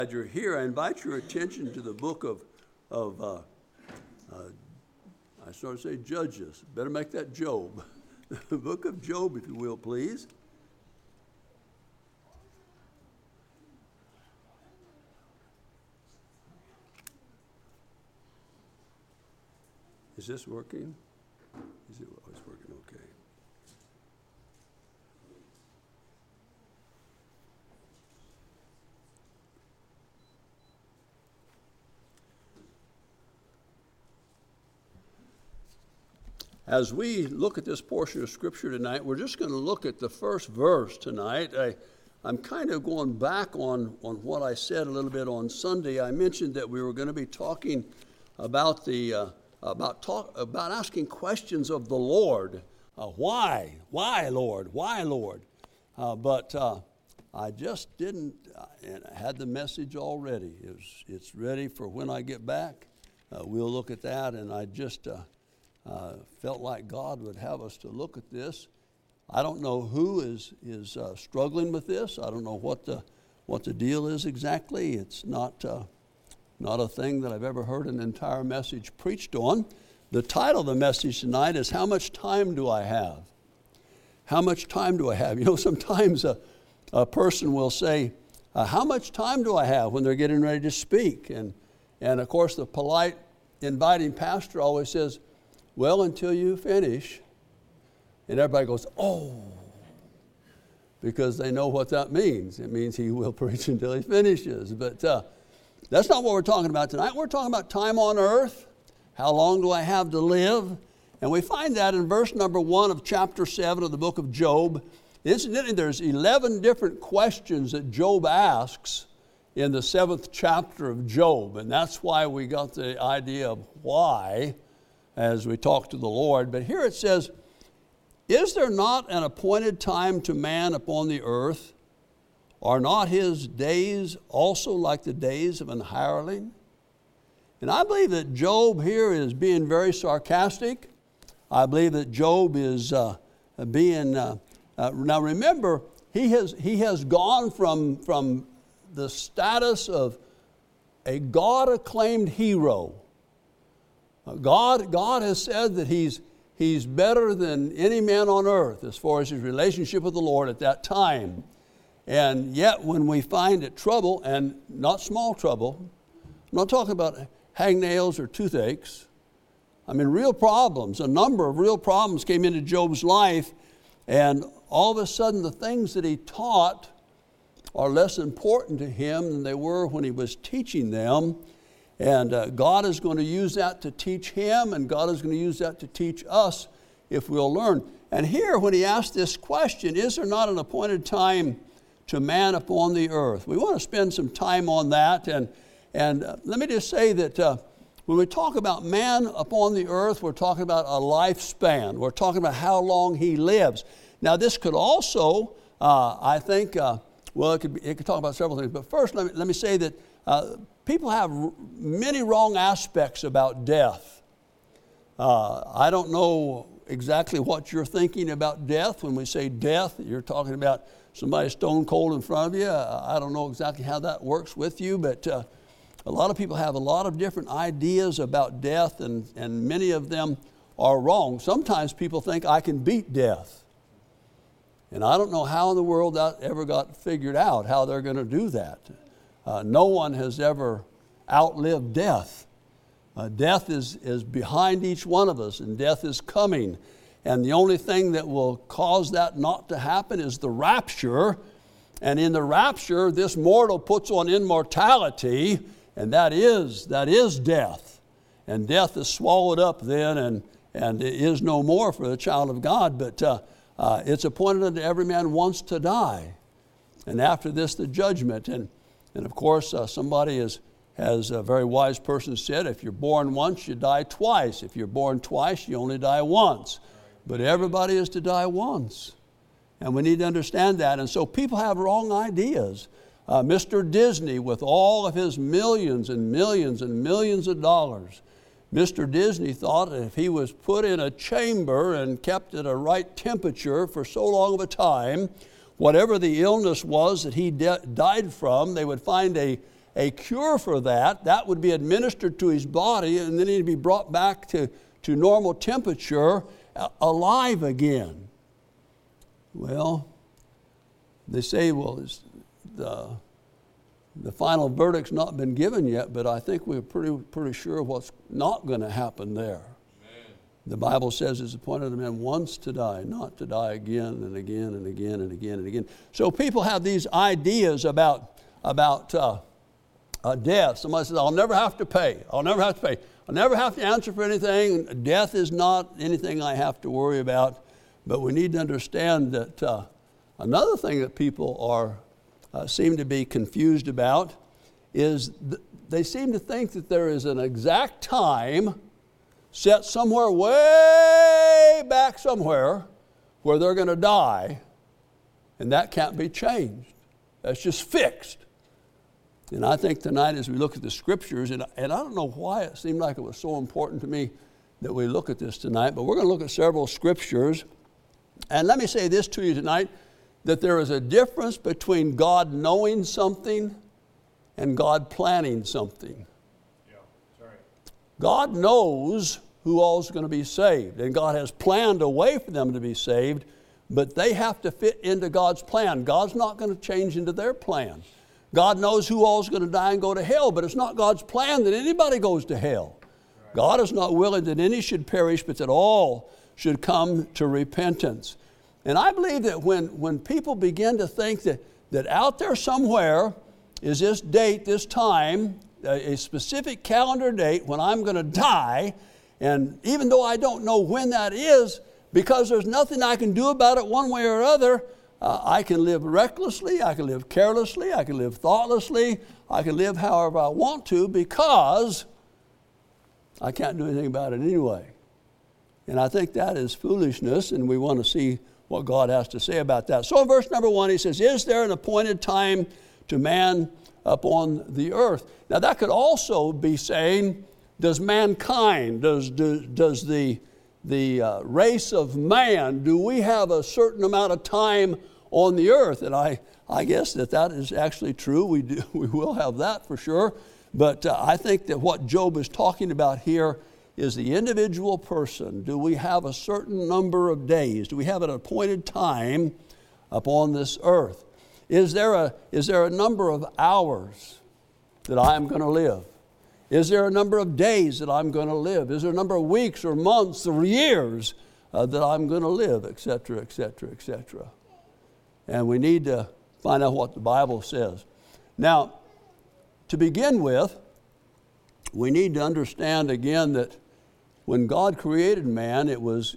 Glad you're here. I invite your attention to the book of I started to say Judges. Better make that Job. The book of Job, if you will, please. Is this working? Is it? Oh, it's working okay. As we look at this portion of Scripture tonight, we're just going to look at the first verse tonight. I'm kind of going back on what I said a little bit on Sunday. I mentioned that we were going to be talking about about asking questions of the Lord. Why? Why, Lord? Why, Lord? But I just didn't, and I had the message already. It's ready for when I get back. We'll look at that, and I just felt like God would have us to look at this. I don't know who is struggling with this. I don't know what the deal is exactly. It's not a thing that I've ever heard an entire message preached on. The title of the message tonight is, How Much Time Do I Have? How much time do I have? You know, sometimes a person will say, how much time do I have when they're getting ready to speak? And of course, the polite, inviting pastor always says, well, until you finish. And everybody goes, oh, because they know what that means. It means he will preach until he finishes. But that's not what we're talking about tonight. We're talking about time on earth. How long do I have to live? And we find that in verse number 1 of chapter 7 of the book of Job. Incidentally, there's 11 different questions that Job asks in the 7th chapter of Job. And that's why we got the idea of why as we talk to the Lord. But here it says, is there not an appointed time to man upon the earth? Are not his days also like the days of an hireling? And I believe that Job here is being very sarcastic. I believe that Job is being, now remember, he has gone from the status of a God-acclaimed hero. God has said that he's better than any man on earth as far as his relationship with the Lord at that time. And yet when we find it trouble, and not small trouble, I'm not talking about hangnails or toothaches. I mean real problems. A number of real problems came into Job's life, and all of a sudden the things that he taught are less important to him than they were when he was teaching them. And God is going to use that to teach him, and God is going to use that to teach us if we'll learn. And here when he asked this question, is there not an appointed time to man upon the earth? We want to spend some time on that. And let me just say that when we talk about man upon the earth, we're talking about a lifespan. We're talking about how long he lives. Now this could also, I think, it could talk about several things. But first, let me say that people have many wrong aspects about death. I don't know exactly what you're thinking about death. When we say death, you're talking about somebody stone cold in front of you. I don't know exactly how that works with you, but a lot of people have a lot of different ideas about death, and many of them are wrong. Sometimes people think I can beat death. And I don't know how in the world that ever got figured out, how they're going to do that. No one has ever outlived death. Death is behind each one of us, and death is coming. And the only thing that will cause that not to happen is the rapture. And in the rapture, this mortal puts on immortality, and that is death. And death is swallowed up then, and it is no more for the child of God. But it's appointed unto every man once to die. And after this, the judgment. And of course, somebody has a very wise person said, if you're born once, you die twice. If you're born twice, you only die once. But everybody is to die once. And we need to understand that. And so people have wrong ideas. Mr. Disney, with all of his millions and millions and millions of dollars, Mr. Disney thought that if he was put in a chamber and kept at a right temperature for so long of a time, whatever the illness was that he died from, they would find a a cure for that. That would be administered to his body, and then he'd be brought back to normal temperature, alive again. Well, they say, well, the final verdict's not been given yet, but I think we're pretty sure what's not going to happen there. Amen. The Bible says it's appointed a man once to die, not to die again and again and again and again and again. So people have these ideas about death. Somebody says, I'll never have to pay. I'll never have to pay. I'll never have to answer for anything. Death is not anything I have to worry about. But we need to understand that another thing that people seem to be confused about is they seem to think that there is an exact time set somewhere way back somewhere where they're going to die, and that can't be changed. That's just fixed. And I think tonight as we look at the Scriptures, and I don't know why it seemed like it was so important to me that we look at this tonight, but we're going to look at several Scriptures. And let me say this to you tonight, that there is a difference between God knowing something and God planning something. Yeah, sorry. God knows who all is going to be saved, and God has planned a way for them to be saved, but they have to fit into God's plan. God's not going to change into their plan. God knows who all is going to die and go to hell, but it's not God's plan that anybody goes to hell. Right. God is not willing that any should perish, but that all should come to repentance. And I believe that when people begin to think that out there somewhere is this date, this time, a specific calendar date when I'm going to die, and even though I don't know when that is, because there's nothing I can do about it one way or other, I can live recklessly, I can live carelessly, I can live thoughtlessly, I can live however I want to because I can't do anything about it anyway. And I think that is foolishness, and we want to see what God has to say about that. So in verse number 1, he says, is there an appointed time to man upon the earth? Now that could also be saying, does mankind, does the race of man, do we have a certain amount of time on the earth? And I guess that is actually true. We will have that for sure. But I think that what Job is talking about here is the individual person. Do we have a certain number of days? Do we have an appointed time upon this earth? Is there a number of hours that I am going to live? Is there a number of days that I'm going to live? Is there a number of weeks or months or years that I'm going to live, et cetera, et cetera, et cetera? And we need to find out what the Bible says. Now, to begin with, we need to understand again that when God created man, it was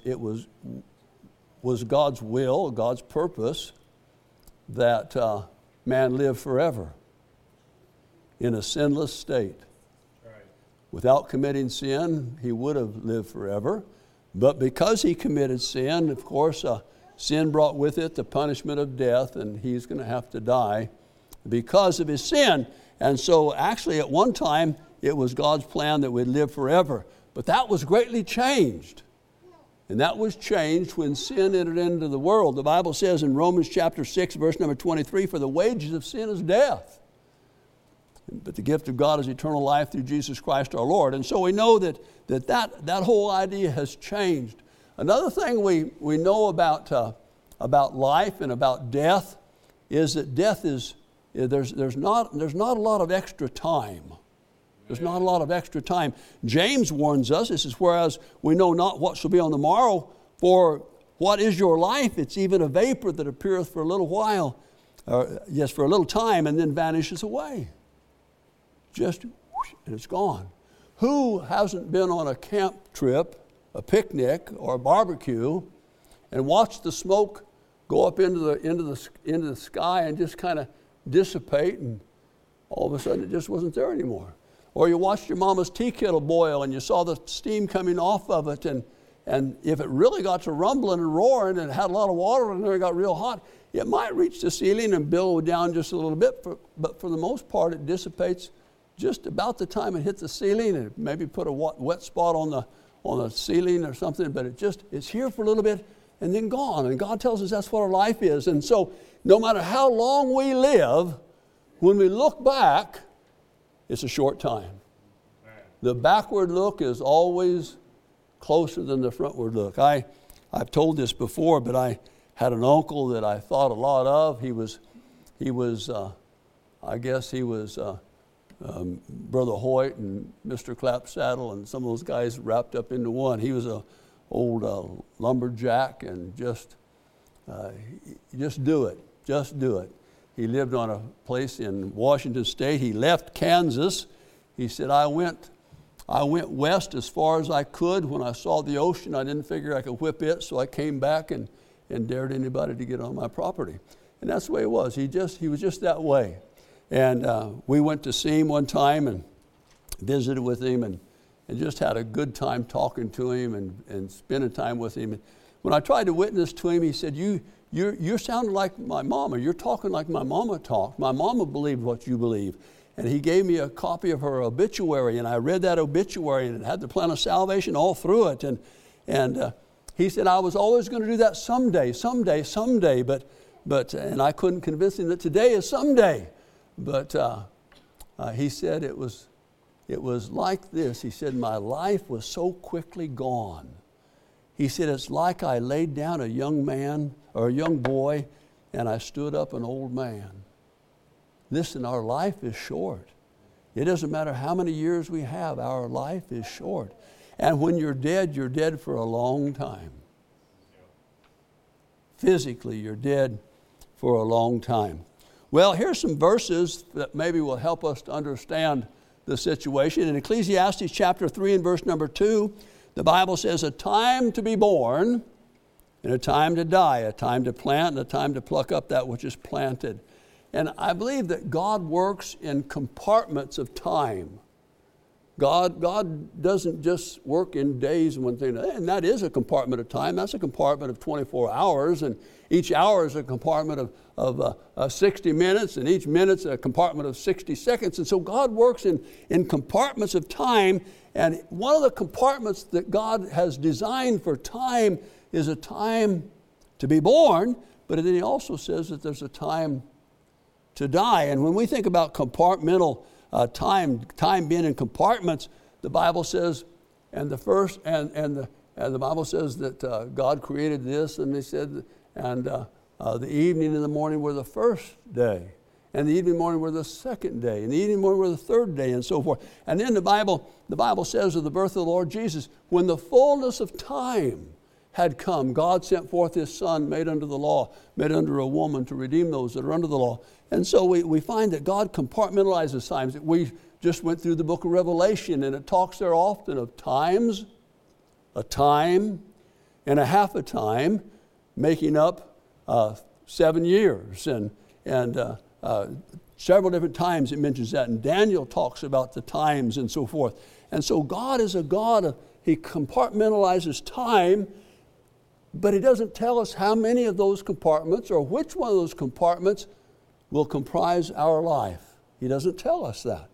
God's will, God's purpose that man live forever in a sinless state. Without committing sin, he would have lived forever. But because he committed sin, of course, sin brought with it the punishment of death, and he's going to have to die because of his sin. And so actually at one time, it was God's plan that we'd live forever. But that was greatly changed. And that was changed when sin entered into the world. The Bible says in Romans chapter 6, verse number 23, for the wages of sin is death. But the gift of God is eternal life through Jesus Christ our Lord. And so we know that whole idea has changed. Another thing we know about life and about death is that death is, there's not a lot of extra time. There's not a lot of extra time. James warns us, this is whereas we know not what shall be on the morrow, for what is your life? It's even a vapor that appeareth for a little while, for a little time, and then vanishes away. Just, and it's gone. Who hasn't been on a camp trip, a picnic, or a barbecue, and watched the smoke go up into the sky and just kind of dissipate, and all of a sudden it just wasn't there anymore? Or you watched your mama's tea kettle boil and you saw the steam coming off of it, and if it really got to rumbling and roaring and it had a lot of water in there and got real hot, it might reach the ceiling and billow down just a little bit, but for the most part it dissipates just about the time it hits the ceiling, and maybe put a wet spot on the ceiling or something, but it's here for a little bit and then gone. And God tells us that's what our life is. And so no matter how long we live, when we look back, it's a short time. The backward look is always closer than the frontward look. I've told this before, but I had an uncle that I thought a lot of. He was Brother Hoyt and Mr. Clapsaddle and some of those guys wrapped up into one. He was a old lumberjack, and just do it. Just do it. He lived on a place in Washington State. He left Kansas. He said, I went west as far as I could. When I saw the ocean, I didn't figure I could whip it, so I came back and dared anybody to get on my property. And that's the way it was. He was just that way. And we went to see him one time and visited with him and just had a good time talking to him and spending time with him. And when I tried to witness to him, he said, you're sounding like my mama. You're talking like my mama talked. My mama believed what you believe. And he gave me a copy of her obituary, and I read that obituary, and it had the plan of salvation all through it. And he said, I was always going to do that someday, but and I couldn't convince him that today is someday. But he said it was like this. He said, my life was so quickly gone. He said, it's like I laid down a young man or a young boy, and I stood up an old man. Listen, our life is short. It doesn't matter how many years we have, our life is short. And when you're dead for a long time. Physically, you're dead for a long time. Well, here's some verses that maybe will help us to understand the situation. In Ecclesiastes chapter 3 and verse number 2, the Bible says, a time to be born and a time to die, a time to plant and a time to pluck up that which is planted. And I believe that God works in compartments of time. God doesn't just work in days and one thing, and that is a compartment of time. That's a compartment of 24 hours, and each hour is a compartment of 60 minutes, and each minute's a compartment of 60 seconds. And so God works in compartments of time, and one of the compartments that God has designed for time is a time to be born, but then he also says that there's a time to die. And when we think about compartmental time being in compartments, the Bible says, and the Bible says that God created this, and they said, and the evening and the morning were the first day, and the evening and morning were the second day, and the evening and morning were the third day, and so forth. And then the Bible says of the birth of the Lord Jesus, when the fullness of time had come, God sent forth his Son, made under the law, made under a woman, to redeem those that are under the law. And so we find that God compartmentalizes times. We just went through the book of Revelation, and it talks there often of times, a time, and a half a time, making up 7 years. And several different times it mentions that. And Daniel talks about the times and so forth. And so God is a God, he compartmentalizes time, but he doesn't tell us how many of those compartments or which one of those compartments will comprise our life. He doesn't tell us that.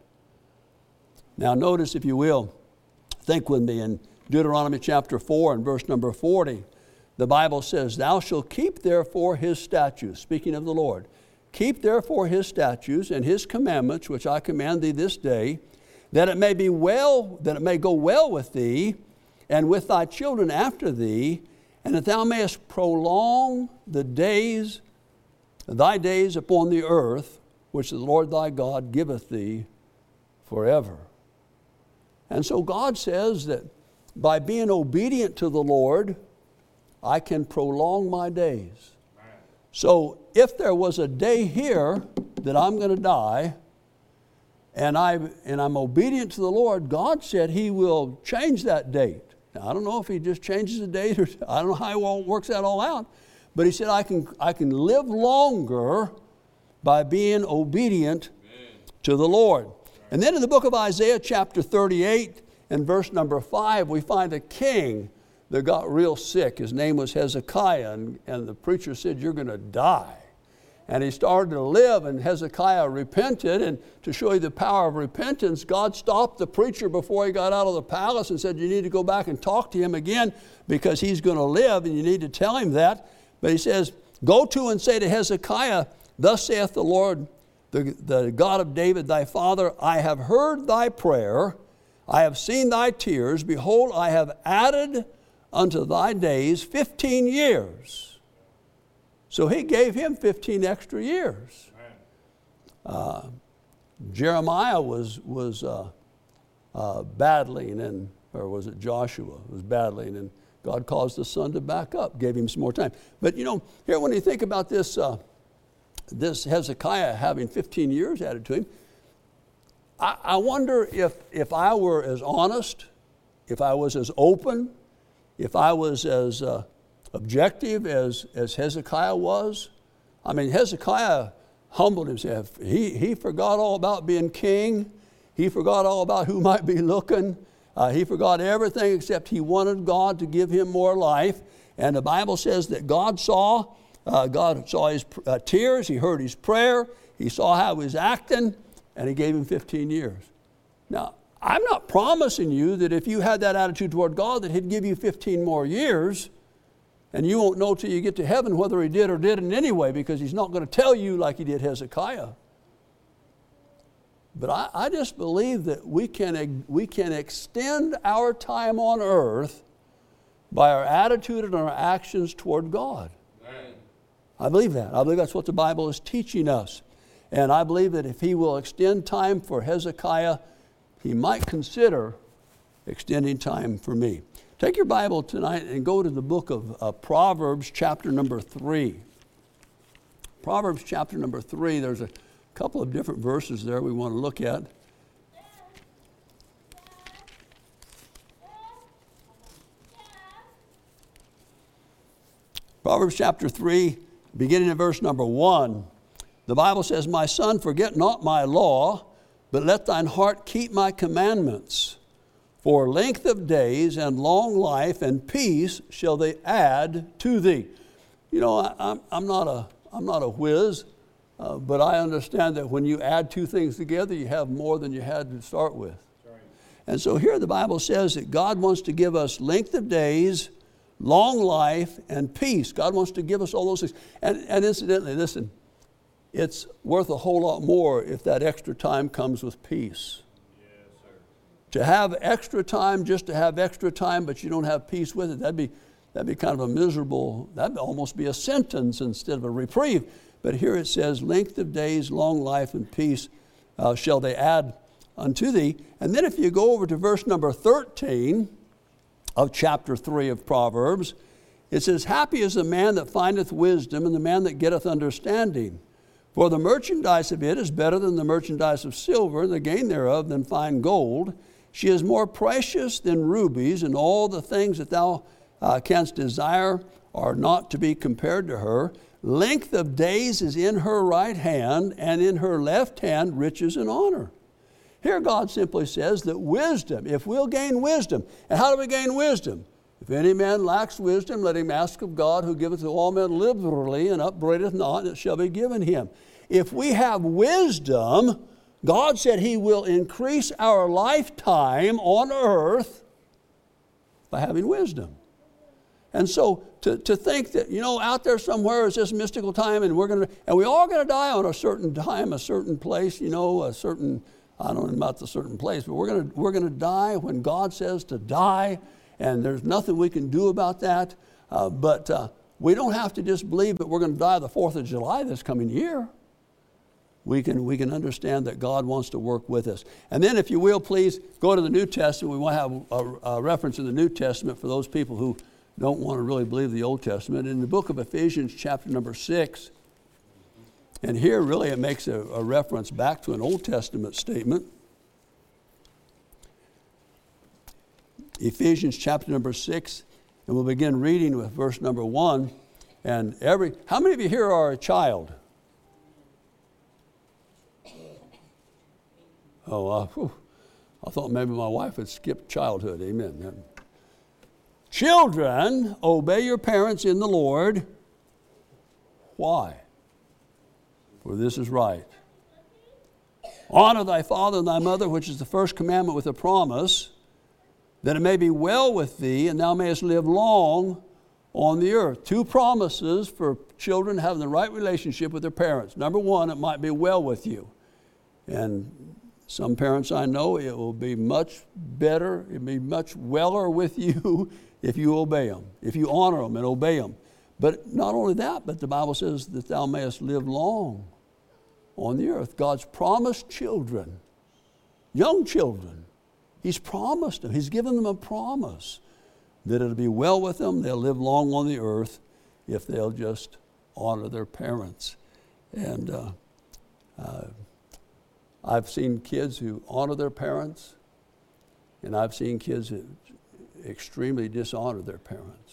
Now notice, if you will, think with me in Deuteronomy chapter 4 and verse number 40. The Bible says, thou shalt keep therefore his statutes, speaking of the Lord. Keep therefore his statutes and his commandments, which I command thee this day, that it may go well with thee and with thy children after thee, and that thou mayest prolong thy days upon the earth, which the Lord thy God giveth thee forever. And so God says that by being obedient to the Lord, I can prolong my days. So if there was a day here that I'm going to die, and I'm obedient to the Lord, God said he will change that date. Now, I don't know if he just changes the date, or I don't know how he works that all out. But he said, I can live longer by being obedient to the Lord. And then in the book of Isaiah chapter 38 and verse number 5, we find a king that got real sick. His name was Hezekiah, and the preacher said, you're going to die. And he started to live, and Hezekiah repented. And to show you the power of repentance, God stopped the preacher before he got out of the palace and said, you need to go back and talk to him again, because he's going to live, and you need to tell him that. But he says, go to and say to Hezekiah, thus saith the Lord the God of David thy father, I have heard thy prayer, I have seen thy tears. Behold, I have added unto thy days 15 years. So he gave him 15 extra years. Jeremiah was battling, or was it Joshua was battling, and God caused the sun to back up, gave him some more time. But here when you think about this Hezekiah having 15 years added to him, I wonder if I were as honest, if I was as open, if I was as objective as Hezekiah was. I mean, Hezekiah humbled himself. He forgot all about being king. He forgot all about who might be looking. He forgot everything except he wanted God to give him more life. And the Bible says that God saw his tears. He heard his prayer. He saw how he was acting, and he gave him 15 years. Now, I'm not promising you that if you had that attitude toward God that he'd give you 15 more years, and you won't know till you get to heaven whether he did or didn't anyway, because he's not going to tell you like he did Hezekiah. But I just believe that we can extend our time on earth by our attitude and our actions toward God. Amen. I believe that. I believe that's what the Bible is teaching us. And I believe that if he will extend time for Hezekiah, he might consider extending time for me. Take your Bible tonight and go to the book of Proverbs chapter number 3. Proverbs chapter number 3, there's a couple of different verses there we want to look at. Proverbs chapter 3, beginning in verse number 1. The Bible says, My son, forget not my law, but let thine heart keep my commandments. For length of days and long life and peace shall they add to thee. I'm not a whiz, but I understand that when you add two things together, you have more than you had to start with. Right. And so here the Bible says that God wants to give us length of days, long life, and peace. God wants to give us all those things. And incidentally, listen, it's worth a whole lot more if that extra time comes with peace. Yes, sir. To have extra time, just to have extra time, but you don't have peace with it, that'd be kind of a miserable, that'd almost be a sentence instead of a reprieve. But here it says, length of days, long life, and peace shall they add unto thee. And then if you go over to verse number 13 of chapter 3 of Proverbs, it says, Happy is the man that findeth wisdom, and the man that getteth understanding. For the merchandise of it is better than the merchandise of silver, and the gain thereof than fine gold. She is more precious than rubies, and all the things that thou canst desire are not to be compared to her. Length of days is in her right hand, and in her left hand riches and honor. Here God simply says that wisdom, if we'll gain wisdom, and how do we gain wisdom? If any man lacks wisdom, let him ask of God, who giveth to all men liberally and upbraideth not, and it shall be given him. If we have wisdom, God said he will increase our lifetime on earth by having wisdom. And so to think that, out there somewhere is this mystical time, and we all going to die on a certain time, a certain place, a certain, I don't know about the certain place, but we're going to die when God says to die, and there's nothing we can do about that. But we don't have to just believe that we're going to die the 4th of July this coming year. We can understand that God wants to work with us. And then if you will, please go to the New Testament. We want to have a reference in the New Testament for those people who don't want to really believe the Old Testament. In the book of Ephesians chapter number 6, and here really it makes a reference back to an Old Testament statement. Ephesians chapter number 6, and we'll begin reading with verse number 1. And how many of you here are a child? Oh, I thought maybe my wife had skipped childhood. Amen. Children, obey your parents in the Lord. Why? For this is right. Honor thy father and thy mother, which is the first commandment with a promise, that it may be well with thee, and thou mayest live long on the earth. 2 promises for children having the right relationship with their parents. Number 1, it might be well with you. And some parents I know, it will be much better, it will be much weller with you if you obey them, if you honor them and obey them. But not only that, but the Bible says that thou mayest live long on the earth. God's promised children, young children, He's promised them. He's given them a promise that it'll be well with them. They'll live long on the earth if they'll just honor their parents. And I've seen kids who honor their parents, and I've seen kids who extremely dishonor their parents.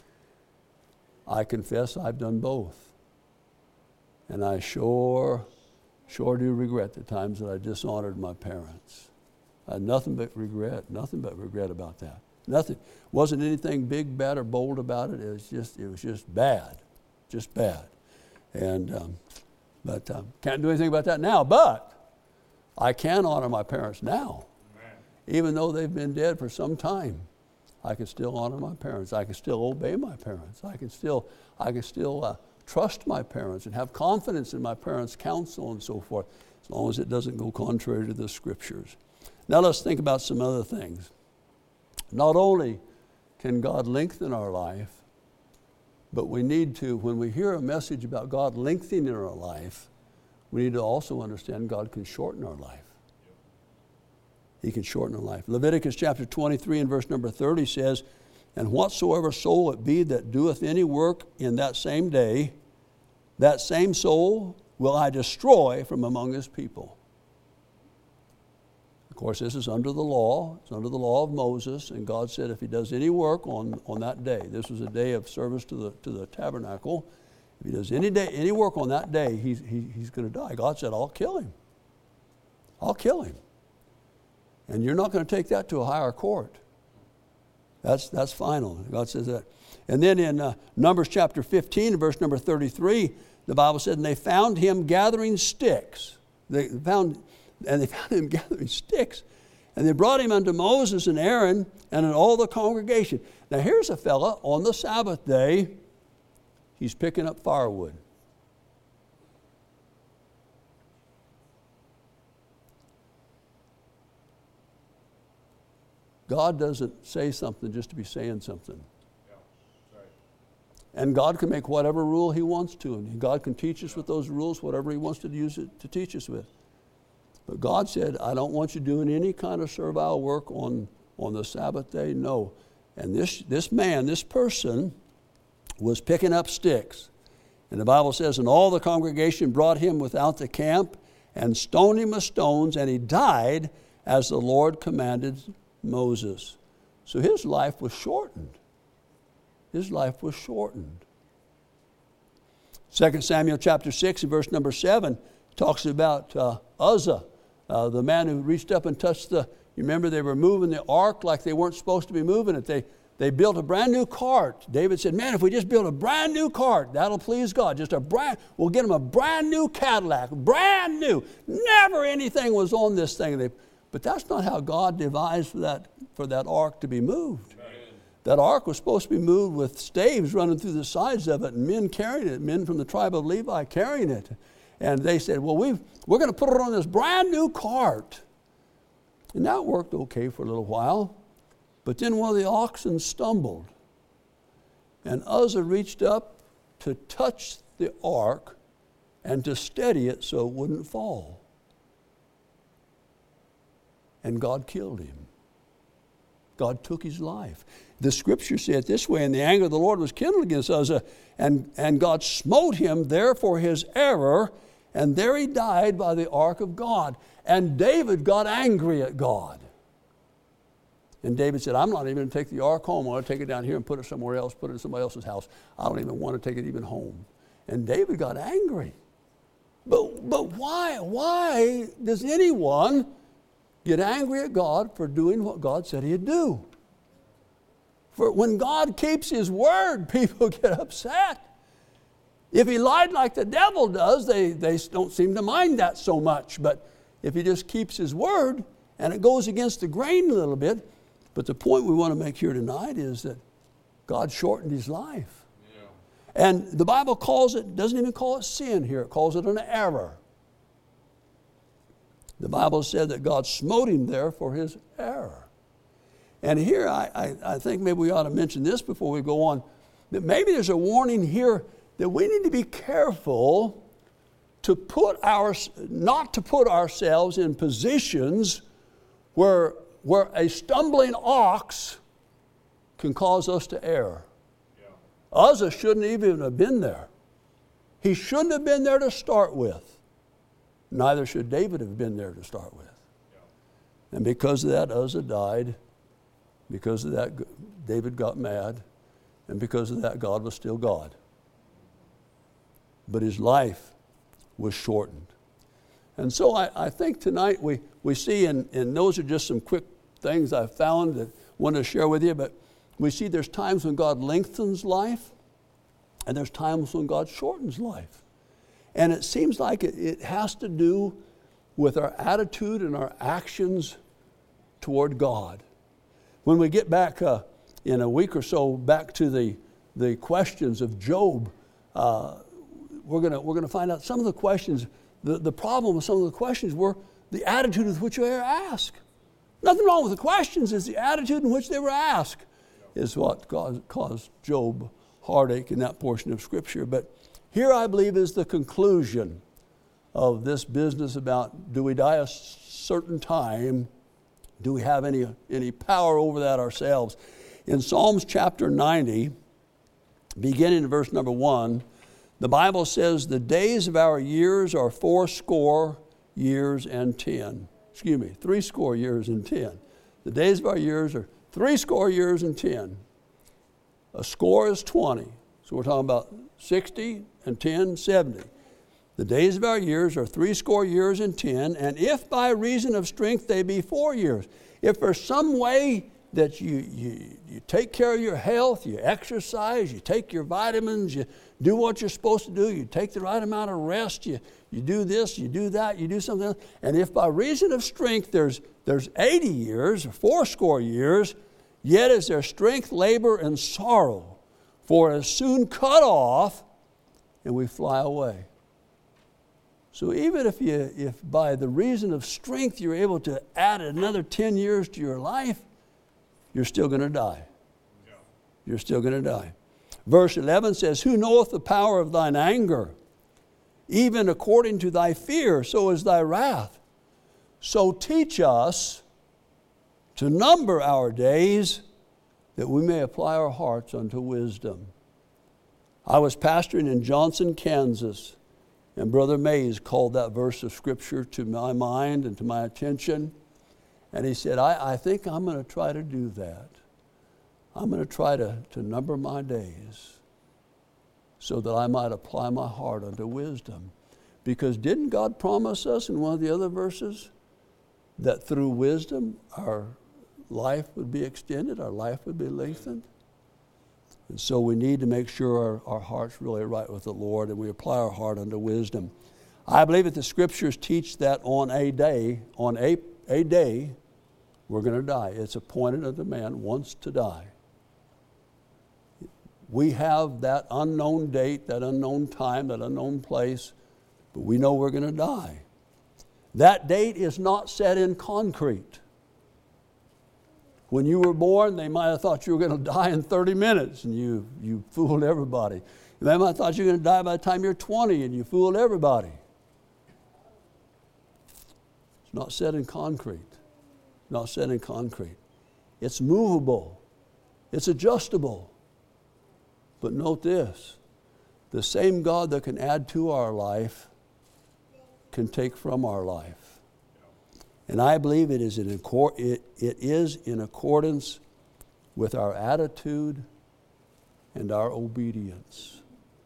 I confess I've done both. And I sure do regret the times that I dishonored my parents. I had nothing but regret about that. Nothing. Wasn't anything big, bad, or bold about it. It was just bad. Just bad. And, but can't do anything about that now. But I can honor my parents now. Amen. Even though they've been dead for some time, I can still honor my parents. I can still obey my parents. I can still trust my parents and have confidence in my parents' counsel and so forth, as long as it doesn't go contrary to the Scriptures. Now let's think about some other things. Not only can God lengthen our life, but we need to, when we hear a message about God lengthening our life, we need to also understand God can shorten our life. He can shorten our life. Leviticus chapter 23 and verse number 30 says, and whatsoever soul it be that doeth any work in that same day, that same soul will I destroy from among his people. Of course, this is under the law. It's under the law of Moses. And God said if he does any work on that day, this was a day of service to the tabernacle. If he does any work on that day, he's going to die. God said, I'll kill him. I'll kill him. And you're not going to take that to a higher court. That's final. God says that. And then in Numbers chapter 15, verse number 33, the Bible said, and they found him gathering sticks. They found him gathering sticks. And they brought him unto Moses and Aaron and all the congregation. Now here's a fella on the Sabbath day. He's picking up firewood. God doesn't say something just to be saying something. Yeah, that's right. And God can make whatever rule he wants to, and God can teach us with those rules, whatever he wants to use it to teach us with. But God said, I don't want you doing any kind of servile work on the Sabbath day. No. And this person was picking up sticks. And the Bible says, and all the congregation brought him without the camp and stoned him with stones, and he died as the Lord commanded Moses. So his life was shortened. His life was shortened. 2 Samuel chapter 6 and verse number 7 talks about Uzzah, the man who reached up and touched you remember they were moving the ark like they weren't supposed to be moving it. They built a brand new cart. David said, man, if we just build a brand new cart, that'll please God. We'll get him a brand new Cadillac, brand new. Never anything was on this thing. But that's not how God devised for that ark to be moved. Amen. That ark was supposed to be moved with staves running through the sides of it and men carrying it, men from the tribe of Levi carrying it. And they said, well, we're going to put it on this brand new cart. And that worked okay for a little while. But then one of the oxen stumbled. And Uzzah reached up to touch the ark and to steady it so it wouldn't fall. And God killed him. God took his life. The scripture said this way, and the anger of the Lord was kindled against Uzzah, and God smote him there for his error, and there he died by the ark of God. And David got angry at God. And David said, I'm not even going to take the ark home. I'm going to take it down here and put it somewhere else, put it in somebody else's house. I don't even want to take it even home. And David got angry. But why? Why does anyone get angry at God for doing what God said he'd do? For when God keeps his word, people get upset. If he lied like the devil does, they don't seem to mind that so much. But if he just keeps his word, and it goes against the grain a little bit, but the point we want to make here tonight is that God shortened his life. Yeah. And the Bible doesn't even call it sin here. It calls it an error. The Bible said that God smote him there for his error. And here I think maybe we ought to mention this before we go on, that maybe there's a warning here that we need to be careful not to put ourselves in positions where a stumbling ox can cause us to err. Yeah. Uzzah shouldn't even have been there. He shouldn't have been there to start with. Neither should David have been there to start with. Yeah. And because of that, Uzzah died. Because of that, David got mad. And because of that, God was still God. But his life was shortened. And so I think tonight we see, and those are just some quick things I found that I wanted to share with you, but we see there's times when God lengthens life, and there's times when God shortens life. And it seems like it has to do with our attitude and our actions toward God. When we get back in a week or so back to the questions of Job, we're gonna find out some of the questions. The problem with some of the questions were the attitude with which they were asked. Nothing wrong with the questions, it's the attitude in which they were asked is what caused Job heartache in that portion of Scripture. But here I believe is the conclusion of this business about, do we die a certain time? Do we have any power over that ourselves? In Psalms chapter 90, beginning in verse number 1, the Bible says, the days of our years are 80 years and 10. 80 years and 10. The days of our years are 80 years and 10. A score is 20. So we're talking about 60 and 10, 70. The days of our years are 80 years and 10, and if by reason of strength they be 4 years. If there's some way that you take care of your health, you exercise, you take your vitamins, you do what you're supposed to do, you take the right amount of rest, you do this, you do that, you do something else. And if by reason of strength there's 80 years, or 80 years, yet is there strength, labor, and sorrow, for it is soon cut off, and we fly away. So even if by the reason of strength you're able to add another 10 years to your life, you're still going to die. Yeah. You're still going to die. Verse 11 says, who knoweth the power of thine anger? Even according to thy fear, so is thy wrath. So teach us to number our days, that we may apply our hearts unto wisdom. I was pastoring in Johnson, Kansas, and Brother Mays called that verse of Scripture to my mind and to my attention. And he said, I think I'm going to try to do that. I'm going to try to number my days so that I might apply my heart unto wisdom. Because didn't God promise us in one of the other verses that through wisdom our life would be extended, our life would be lengthened? And so we need to make sure our heart's really right with the Lord and we apply our heart unto wisdom. I believe that the Scriptures teach that on a day, we're going to die. It's appointed unto man once to die. We have that unknown date, that unknown time, that unknown place, but we know we're going to die. That date is not set in concrete. When you were born, they might have thought you were going to die in 30 minutes, and you fooled everybody. They might have thought you were going to die by the time you're 20, and you fooled everybody. It's not set in concrete. Not set in concrete. It's movable. It's adjustable. But note this, the same God that can add to our life can take from our life. And I believe it is in accordance with our attitude and our obedience.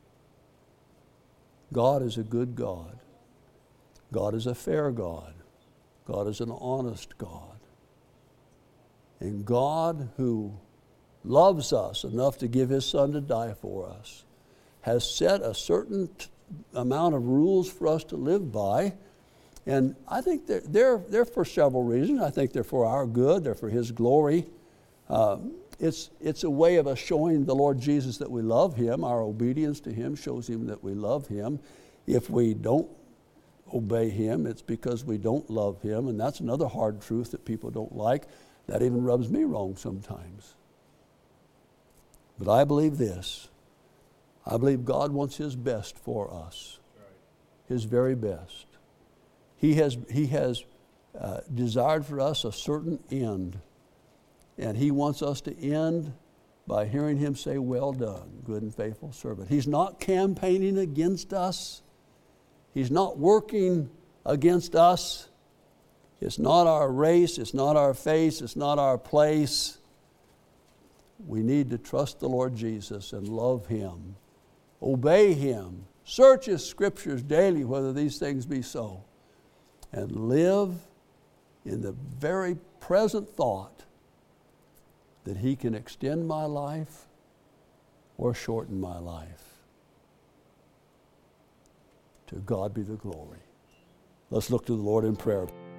God is a good God. God is a fair God. God is an honest God. And God, who loves us enough to give His Son to die for us, has set a certain amount of rules for us to live by. And I think they're for several reasons. I think they're for our good. They're for His glory. it's a way of us showing the Lord Jesus that we love Him. Our obedience to Him shows Him that we love Him. If we don't obey Him, it's because we don't love Him, and that's another hard truth that people don't like. That even rubs me wrong sometimes. But I believe this. I believe God wants His best for us. His very best. He has desired for us a certain end. And He wants us to end by hearing Him say, well done, good and faithful servant. He's not campaigning against us. He's not working against us. It's not our race. It's not our face. It's not our place. We need to trust the Lord Jesus and love Him. Obey Him. Search His Scriptures daily whether these things be so. And live in the very present thought that He can extend my life or shorten my life. To God be the glory. Let's look to the Lord in prayer.